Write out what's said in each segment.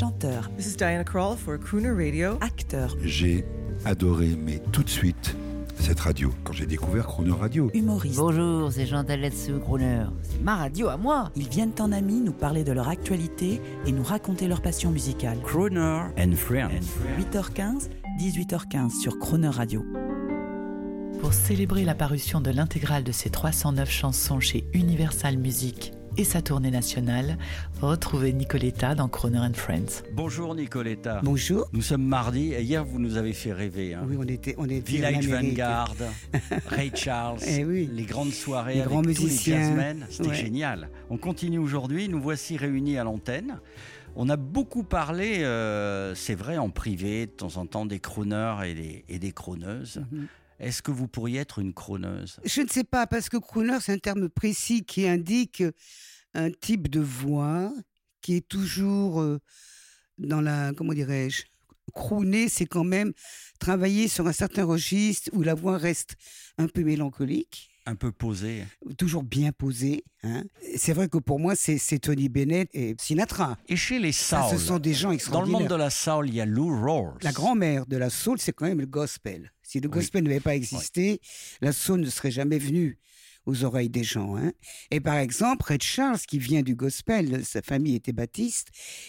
chanteur, This is Diana Krall for Crooner Radio. acteur, J'ai adoré, mais tout de suite, cette radio, quand j'ai découvert Crooner Radio. humoriste. Bonjour, c'est Jean Taletsu, Crooner. C'est ma radio à moi. Ils viennent en amis nous parler de leur actualité et nous raconter leur passion musicale. Crooner and Friends. 8h15, 18h15 sur Crooner Radio. Pour célébrer la parution de l'intégrale de ses 309 chansons chez Universal Music et sa tournée nationale, retrouvez Nicoletta dans Crooner and Friends. Bonjour Nicoletta. Bonjour. Nous sommes mardi et hier vous nous avez fait rêver. Hein. Oui, on était Village en Amérique. Vanguard, Ray Charles, Eh oui. les grandes soirées Les avec grands tous musiciens. les jazzmen, c'était Ouais. génial. On continue aujourd'hui, nous voici réunis à l'antenne. On a beaucoup parlé, c'est vrai, en privé, de temps en temps, des crooners et des crooneuses. Mhm. Est-ce que vous pourriez être une crooneuse ? Je ne sais pas, parce que crooner, c'est un terme précis qui indique un type de voix qui est toujours dans la, comment dirais-je, crooner, c'est quand même travailler sur un certain registre où la voix reste un peu mélancolique, Un peu posée. toujours bien posée. Hein. C'est vrai que pour moi, c'est Tony Bennett et Sinatra. Et chez les Ça, soul, ce sont des gens dans le extraordinaires. monde de la soul, il y a Lou Rawls. La grand-mère de la soul, c'est quand même le gospel. Si le gospel n'avait pas existé, la soul ne serait jamais venue aux oreilles des gens. Hein. Et par exemple, Ray Charles, qui vient du gospel, sa famille était baptiste,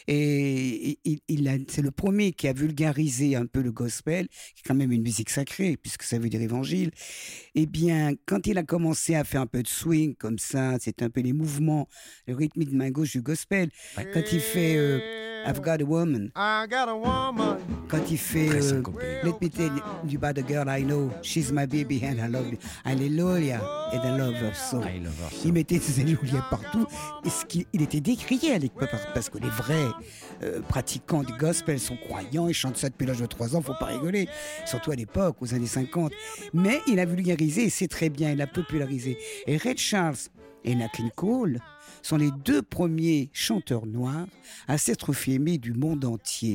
et c'est le premier qui a vulgarisé un peu le gospel, qui est quand même une musique sacrée, puisque ça veut dire évangile. Eh bien, quand il a commencé à faire un peu de swing comme ça, c'est un peu les mouvements, le rythmique de main gauche du gospel, quand il fait I've Got a Woman, I got a woman. quand il fait Très syncopé. Let me tell you about the girl I know, she's my baby and I love you, Hallelujah, and I love her so. I love her so. Il mettait ses alléluia partout, et il était décrié à l'époque, parce que les vrais pratiquants du gospel sont croyants, ils chantent ça depuis l'âge de 3 ans, faut pas rigoler, surtout à l'époque, aux années 50. Mais il a vulgarisé, et c'est très bien, il a popularisé. Et Ray Charles et Nat King Cole sont les 2 premiers chanteurs noirs à s'être fait aimer du monde entier.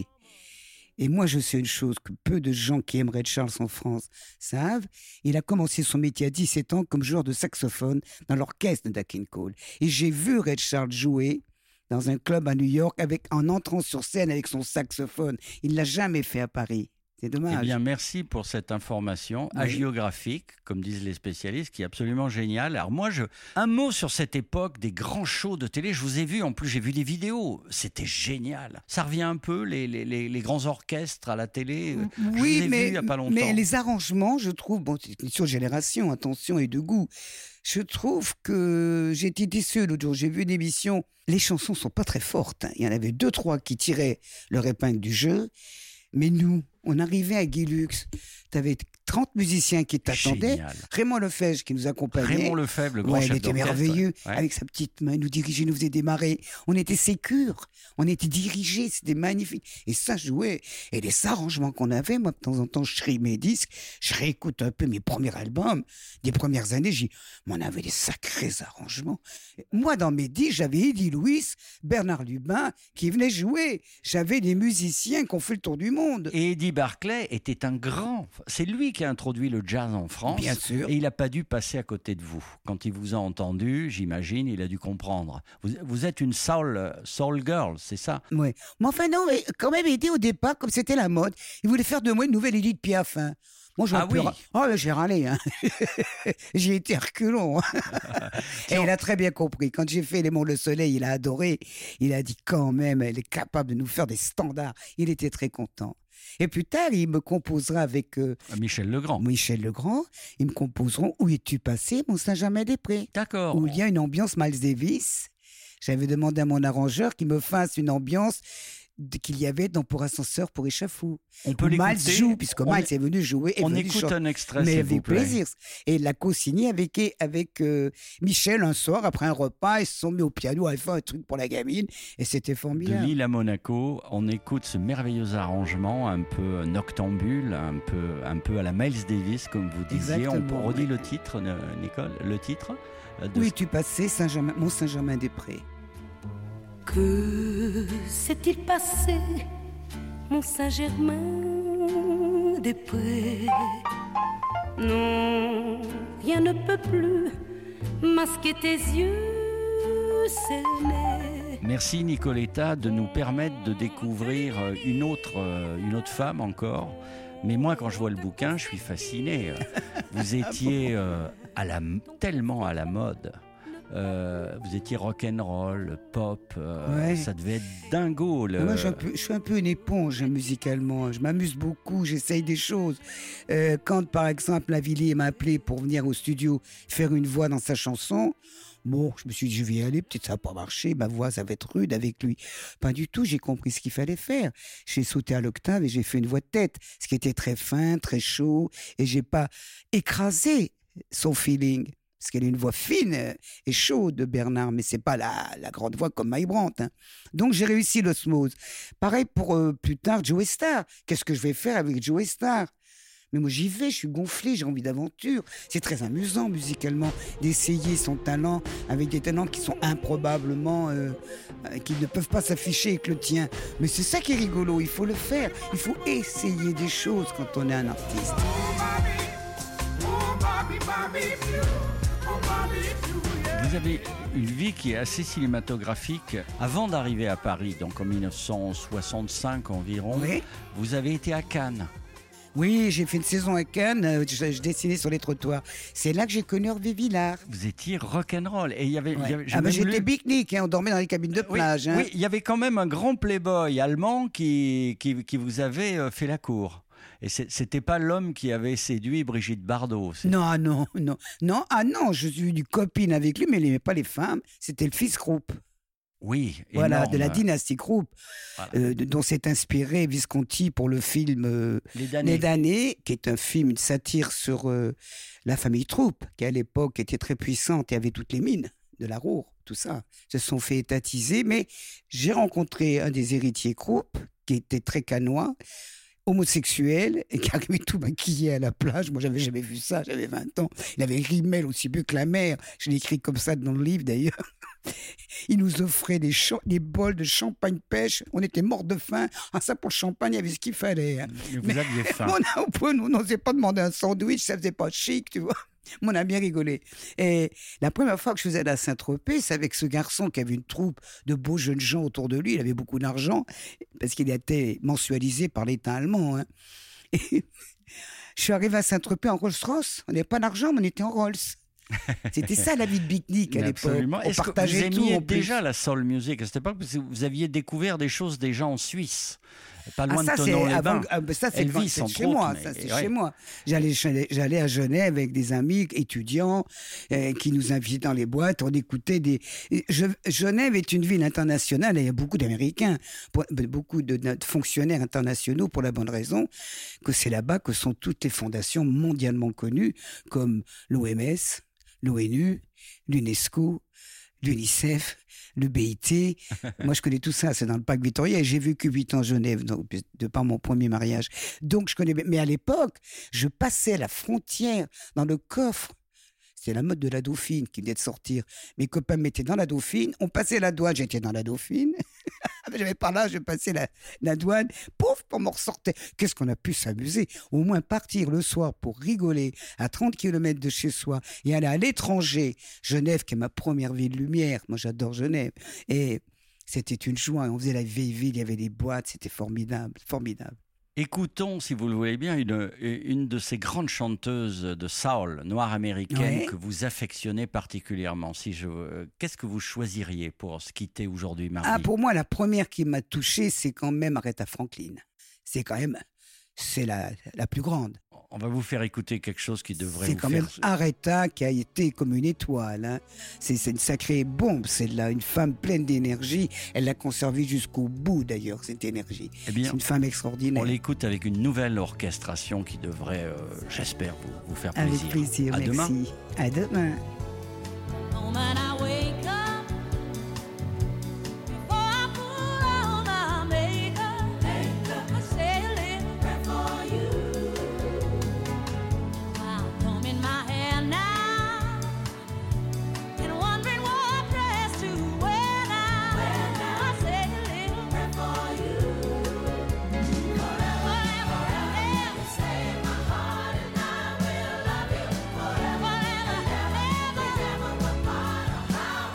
Et moi, je sais une chose que peu de gens qui aiment Ray Charles en France savent. Il a commencé son métier à 17 ans comme joueur de saxophone dans l'orchestre de Nat King Cole. Et j'ai vu Ray Charles jouer dans un club à New York en entrant sur scène avec son saxophone. Il l'a jamais fait à Paris. C'est dommage. Eh bien, merci pour cette information hagiographique, comme disent les spécialistes, qui est absolument géniale. Alors moi, un mot sur cette époque des grands shows de télé. Je vous ai vu, en plus, j'ai vu des vidéos. C'était génial. Ça revient un peu, les grands orchestres à la télé. Je vous ai vu il y a pas longtemps. Mais les arrangements, je trouve, bon, c'est une question de génération, attention, et de goût. Je trouve que j'ai été déçu l'autre jour. J'ai vu une émission. Les chansons sont pas très fortes. Hein. Il y en avait 2-3 qui tiraient leur épingle du jeu. Mais nous, on arrivait à Guy Lux, t'avais 30 musiciens qui t'attendaient. Génial. Raymond Lefebvre qui nous accompagnait. Raymond Lefebvre, le grand il chef était d'orchestre. merveilleux. Ouais. Avec sa petite main, il nous dirigeait, il nous faisait démarrer. On était sécures, on était dirigés, c'était magnifique. Et ça jouait. Et les arrangements qu'on avait, moi, de temps en temps, je trie mes disques, je réécoute un peu mes premiers albums, des premières années, mais on avait des sacrés arrangements. Moi, dans mes disques, j'avais Eddie Louis, Bernard Lubin, qui venaient jouer. J'avais des musiciens qui ont fait le tour du monde. Et Eddie Barclay était un grand. C'est lui qui a introduit le jazz en France. Bien sûr. Et il n'a pas dû passer à côté de vous. Quand il vous a entendu, j'imagine, il a dû comprendre. Vous êtes une soul girl, c'est ça ? Ouais. Mais enfin, non, mais quand même, Eddie, au départ, comme c'était la mode, il voulait faire de moi une nouvelle Edith Piaf. Hein. Moi, Ah oui. Oh, là, j'ai râlé. Hein. J'ai été reculon. Et il a très bien compris. Quand j'ai fait Les Monts le Soleil, il a adoré. Il a dit quand même, elle est capable de nous faire des standards. Il était très content. Et plus tard, il me composera avec Michel Legrand. Michel Legrand. Ils me composeront Où es-tu passé, mon Saint-Germain-des-Prés. D'accord. Où il y a une ambiance Miles Davis. J'avais demandé à mon arrangeur qu'il me fasse une ambiance qu'il y avait dans Pour ascenseur, pour échafaud. On peut Où l'écouter. Miles joue, puisque Miles est venu jouer. On écoute un extrait, mais s'il vous avec plaît. plaisir. Et il l'a co-signé avec Michel un soir, après un repas. Ils se sont mis au piano à faire un truc pour la gamine. Et c'était De formidable. Lille à Monaco, on écoute ce merveilleux arrangement, un peu noctambule, un peu à la Miles Davis, comme vous disiez. Exactement, On redit oui. le titre, Nicole, le titre de Où es-tu passé, mon Saint-Germain-des-Prés. Que s'est-il passé, mon Saint-Germain-des-Prés? Non, rien ne peut plus masquer tes yeux cernés. Merci Nicoletta de nous permettre de découvrir une autre femme encore. Mais moi, quand je vois le bouquin, je suis fasciné. Vous étiez tellement à la mode. Vous étiez rock'n'roll, pop, Ouais. ça devait être dingo. Moi, je suis un peu une éponge musicalement. Je m'amuse beaucoup, j'essaye des choses. Quand, par exemple, Lavilliers m'a appelé pour venir au studio faire une voix dans sa chanson, bon, je me suis dit, je vais y aller, peut-être ça va pas marcher, ma voix, ça va être rude avec lui. Pas du tout, j'ai compris ce qu'il fallait faire. J'ai sauté à l'octave et j'ai fait une voix de tête, ce qui était très fin, très chaud, et j'ai pas écrasé son feeling. Parce qu'elle a une voix fine et chaude de Bernard, mais c'est pas la grande voix comme Mike Brandt. Hein. Donc j'ai réussi l'osmose. Pareil pour plus tard Joe Starr. Qu'est-ce que je vais faire avec Joe Starr ? Mais moi j'y vais, je suis gonflé, j'ai envie d'aventure. C'est très amusant musicalement d'essayer son talent avec des talents qui sont improbablement, qui ne peuvent pas s'afficher avec le tien. Mais c'est ça qui est rigolo, il faut le faire. Il faut essayer des choses quand on est un artiste. Vous avez une vie qui est assez cinématographique. Avant d'arriver à Paris, donc en 1965 environ, Oui. vous avez été à Cannes. Oui, j'ai fait une saison à Cannes, je dessinais sur les trottoirs. C'est là que j'ai connu Hervé Villard. Vous étiez rock'n'roll. Et il y avait, Ouais. j'ai même J'étais lu- pique-nique, hein, on dormait dans les cabines de Oui, plage. Hein. oui, il y avait quand même un grand playboy allemand qui vous avait fait la cour. Et c'était pas l'homme qui avait séduit Brigitte Bardot. Non, ah non, je suis du copine avec lui, mais il n'aimait pas les femmes. C'était le fils Krupp. Oui, Voilà, énorme. de la dynastie Krupp, Voilà. dont s'est inspiré Visconti pour le film Les damnés. Les damnés, qui est un film, une satire sur la famille Krupp, qui à l'époque était très puissante et avait toutes les mines de la Ruhr, tout ça. Se sont fait étatiser, mais j'ai rencontré un des héritiers Krupp, qui était très canois, homosexuel, et qui arrivait tout maquillé à la plage. Moi, j'avais jamais vu ça, j'avais 20 ans. Il avait rimel aussi beau que la mer. Je l'ai écrit comme ça dans le livre, d'ailleurs. Il nous offrait des bols de champagne pêche. On était morts de faim. Ah, ça, pour le champagne, il y avait ce qu'il fallait. Hein. Vous aviez faim. On n'osait pas demander un sandwich, ça faisait pas chic, tu vois. Mais on a bien rigolé. Et la première fois que je faisais à Saint-Tropez, c'est avec ce garçon qui avait une troupe de beaux jeunes gens autour de lui. Il avait beaucoup d'argent, parce qu'il était mensualisé par l'État allemand. Hein. Et je suis arrivé à Saint-Tropez en Rolls-Royce. On n'avait pas d'argent, mais on était en Rolls. C'était ça la vie de pique-nique à Mais l'époque. absolument. On Est-ce que vous partageait tout. aimiez en plus. déjà la soul music à cette époque? Parce que vous aviez découvert des choses déjà en Suisse, pas loin ça, de c'est Tonon-les-Bains. ça, c'est Elvis, c'est entre chez moi. autres, Ça, mais- c'est ouais. chez moi. J'allais à Genève avec des amis étudiants qui nous invitaient dans les boîtes. On écoutait des. Genève est une ville internationale et il y a beaucoup d'Américains, beaucoup de fonctionnaires internationaux pour la bonne raison que c'est là-bas que sont toutes les fondations mondialement connues comme l'OMS, l'ONU, l'UNESCO, l'UNICEF, le BIT. Moi, je connais tout ça, c'est dans le parc Victoria et j'ai vécu 8 ans à Genève, donc, de par mon premier mariage. Donc, je connais. Mais à l'époque, je passais la frontière dans le coffre. C'est la mode de la Dauphine qui venait de sortir. Mes copains me mettaient dans la Dauphine, on passait la douane, j'étais dans la Dauphine. J'avais par là, je passais la douane, pouf, on m'en ressortait. Qu'est-ce qu'on a pu s'amuser? Au moins partir le soir pour rigoler à 30 km de chez soi et aller à l'étranger. Genève, qui est ma première ville lumière. Moi, j'adore Genève. Et c'était une joie. On faisait la vieille ville, il y avait des boîtes, c'était formidable, formidable. Écoutons, si vous le voulez bien, une de ces grandes chanteuses de soul noire américaine Ouais. que vous affectionnez particulièrement. Qu'est-ce que vous choisiriez pour se quitter aujourd'hui, Marie? Ah, pour moi, la première qui m'a touché, c'est quand même Aretha Franklin. C'est la plus grande. On va vous faire écouter quelque chose qui devrait C'est vous quand faire... même Aretha qui a été comme une étoile. Hein. C'est une sacrée bombe, celle-là. Une femme pleine d'énergie. Elle l'a conservée jusqu'au bout, d'ailleurs, cette énergie. Eh bien, C'est une femme extraordinaire. on l'écoute avec une nouvelle orchestration qui devrait, j'espère, vous faire plaisir. Avec plaisir, À merci. demain. À demain. Moment I wake up, before I put on my makeup, I say a little prayer for you. I'm combing my hair now and wondering what dress to wear now. I say a little prayer for you. Forever, ever, stay in my heart and I will love you forever, ever, ever.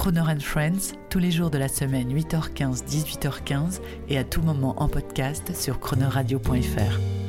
Croner & Friends, tous les jours de la semaine, 8h15, 18h15 et à tout moment en podcast sur cronerradio.fr.